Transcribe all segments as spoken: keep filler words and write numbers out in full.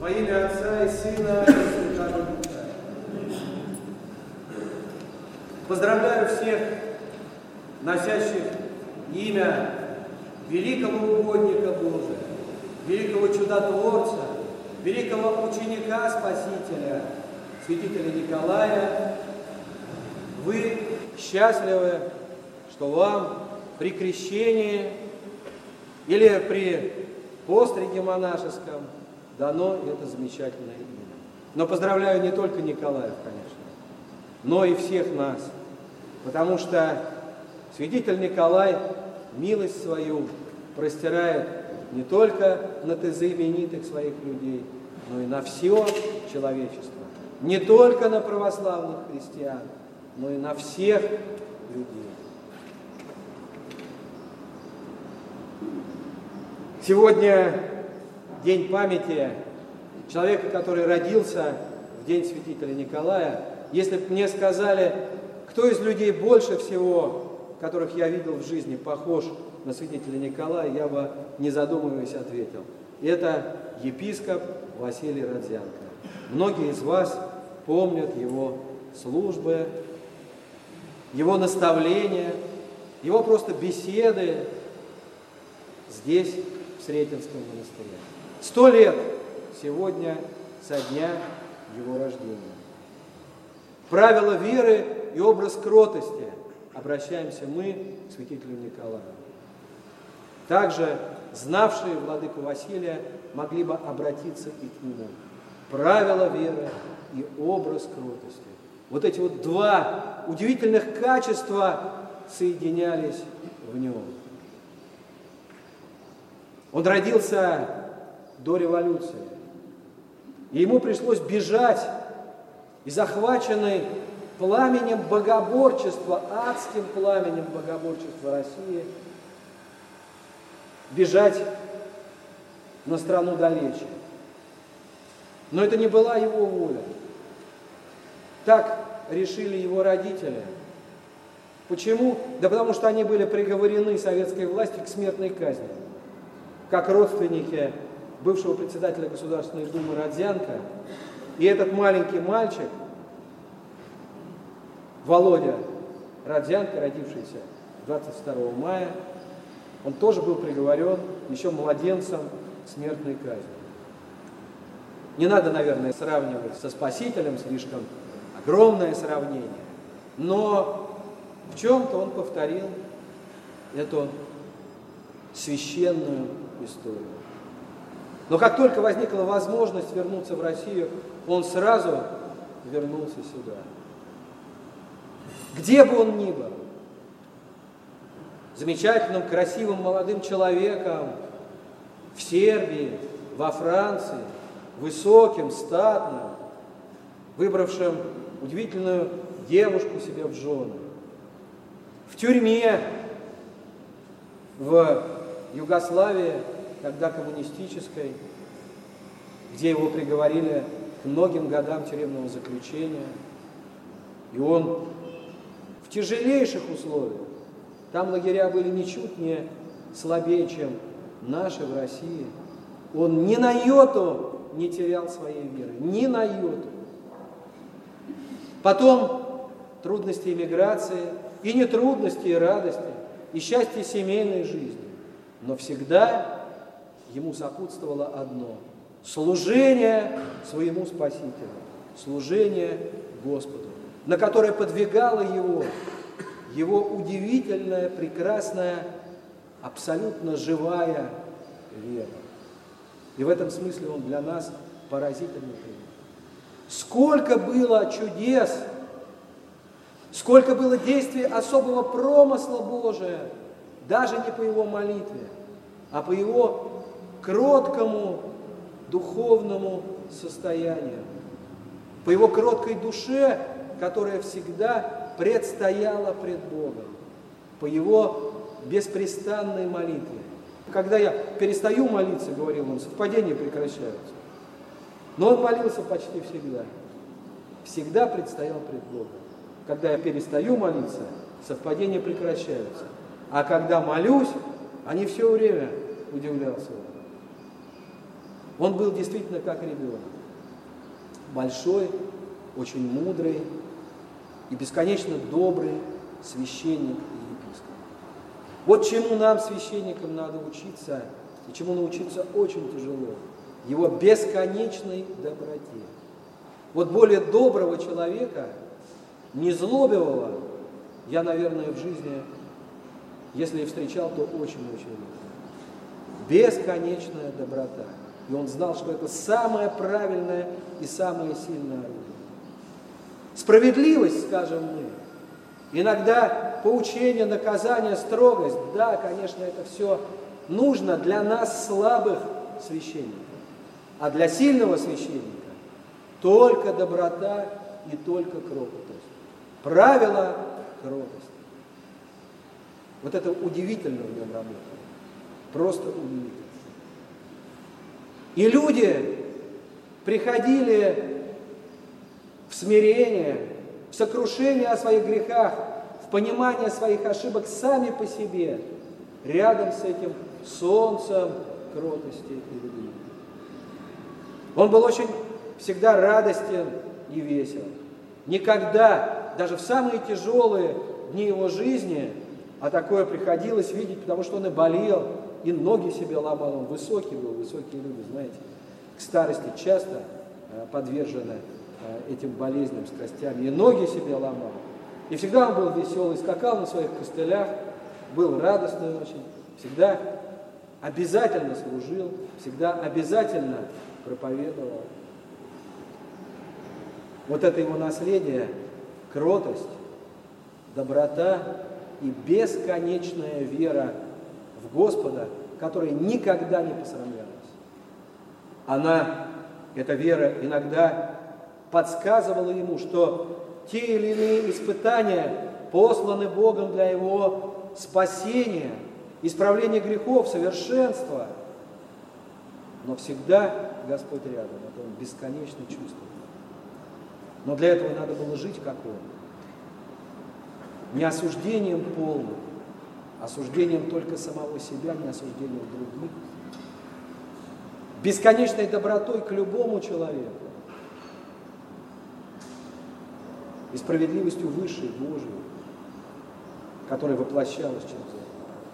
Во имя Отца и Сына и Святого Духа. Поздравляю всех, носящих имя великого угодника Божия, великого чудотворца, великого ученика Спасителя, святителя Николая. Вы счастливы, что вам при крещении или при постриге монашеском дано это замечательное имя. Но поздравляю не только Николаев, конечно, но и всех нас, потому что святитель Николай милость свою простирает не только на знаменитых своих людей, но и на все человечество. Не только на православных христиан, но и на всех людей. Сегодня день памяти человека, который родился в день святителя Николая. Если бы мне сказали, кто из людей больше всего, которых я видел в жизни, похож на святителя Николая, я бы, не задумываясь, ответил. Это епископ Василий Родзянко. Многие из вас помнят его службы, его наставления, его просто беседы здесь, в Сретенском монастыре. Сто лет сегодня со дня его рождения. Правила веры и образ кротости обращаемся мы к святителю Николаю. Также знавшие владыку Василия могли бы обратиться и к нему. Правила веры и образ кротости. Вот эти вот два удивительных качества соединялись в нем. Он родился до революции, и ему пришлось бежать и захваченный пламенем богоборчества, адским пламенем богоборчества России, бежать на страну далече. Но это не была его воля. Так решили его родители. Почему? Да потому что они были приговорены советской властью к смертной казни. Как родственники бывшего председателя Государственной Думы Родзянко. И этот маленький мальчик, Володя Родзянко, родившийся двадцать второго мая, он тоже был приговорен еще младенцем к смертной казни. Не надо, наверное, сравнивать со Спасителем, слишком огромное сравнение. Но в чем-то он повторил эту священную историю. Но как только возникла возможность вернуться в Россию, он сразу вернулся сюда. Где бы он ни был, замечательным, красивым молодым человеком в Сербии, во Франции, высоким, статным, выбравшим удивительную девушку себе в жены, в тюрьме, в Югославии, тогда коммунистической, где его приговорили к многим годам тюремного заключения. И он в тяжелейших условиях, там лагеря были ничуть не слабее, чем наши в России, он ни на йоту не терял своей веры, ни на йоту. Потом трудности эмиграции, и не трудности, и радости, и счастье семейной жизни. Но всегда ему сопутствовало одно – служение своему Спасителю, служение Господу, на которое подвигало его, его удивительная, прекрасная, абсолютно живая вера. И в этом смысле он для нас поразительный пример. Сколько было чудес, сколько было действий особого промысла Божия, даже не по его молитве, а по его кроткому духовному состоянию, по его кроткой душе, которая всегда предстояла пред Богом, по его беспрестанной молитве. Когда я перестаю молиться, говорил он, совпадения прекращаются. Но он молился почти всегда. Всегда предстоял пред Богом. Когда я перестаю молиться, совпадения прекращаются. А когда молюсь, они все время удивлялся. Он был действительно как ребенок. Большой, очень мудрый и бесконечно добрый священник и епископ. Вот чему нам, священникам, надо учиться, и чему научиться очень тяжело. Его бесконечной доброте. Вот более доброго человека, незлобивого, я, наверное, в жизни, если и встречал, то очень-очень редко. Бесконечная доброта. И он знал, что это самое правильное и самое сильное оружие. Справедливость, скажем мы, иногда поучение, наказание, строгость, да, конечно, это все нужно для нас, слабых священников. А для сильного священника только доброта и только кротость. Правило кротости. Вот это удивительно в нем работает. Просто удивительно. И люди приходили в смирение, в сокрушение о своих грехах, в понимание своих ошибок сами по себе, рядом с этим солнцем кротости и любви. Он был очень всегда радостен и весел. Никогда, даже в самые тяжелые дни его жизни, а такое приходилось видеть, потому что он и болел, и ноги себе ломал, он высокий был, высокие люди, знаете, к старости часто подвержены этим болезням, страстям, и ноги себе ломал. И всегда он был веселый, скакал на своих костылях, был радостный очень, всегда обязательно служил, всегда обязательно проповедовал. Вот это его наследие, кротость, доброта и бесконечная вера в Господа, которая никогда не посрамлялась. Она, эта вера, иногда подсказывала ему, что те или иные испытания посланы Богом для его спасения, исправления грехов, совершенства. Но всегда Господь рядом, это он бесконечно чувствует. Но для этого надо было жить, как он. Не осуждением полным, осуждением только самого себя, не осуждением других. Бесконечной добротой к любому человеку. И справедливостью высшей, Божией, которая воплощалась через это.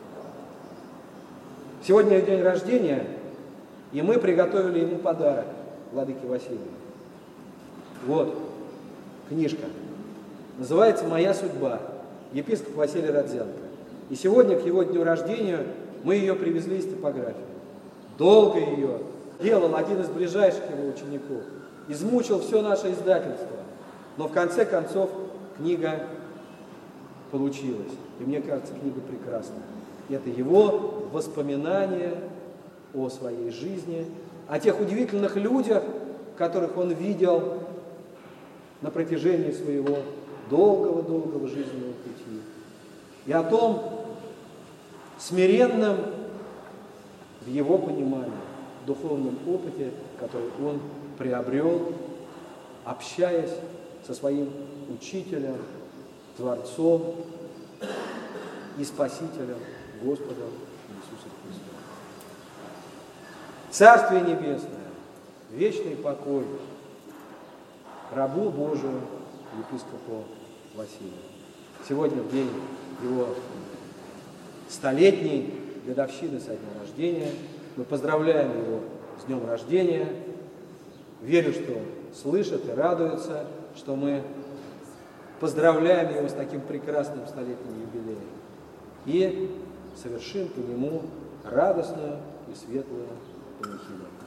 Сегодня день рождения, и мы приготовили ему подарок, владыке Василию. Вот, книжка. Называется «Моя судьба». Епископ Василий Родзянко. И сегодня, к его дню рождения, мы ее привезли из типографии. Долго ее делал один из ближайших его учеников. Измучил все наше издательство. Но в конце концов книга получилась. И мне кажется, книга прекрасная. Это его воспоминания о своей жизни, о тех удивительных людях, которых он видел на протяжении своего долгого-долгого жизненного пути. И о том смиренном в его понимании, духовном опыте, который он приобрел, общаясь со своим учителем, Творцом и Спасителем, Господом Иисусом Христом. Царствие Небесное, вечный покой рабу Божию, епископу Василию. Сегодня, в день его столетней годовщины со дня рождения, мы поздравляем его с днем рождения. Верю, что он слышит и радуется, что мы поздравляем его с таким прекрасным столетним юбилеем и совершим по нему радостную и светлую панихиду.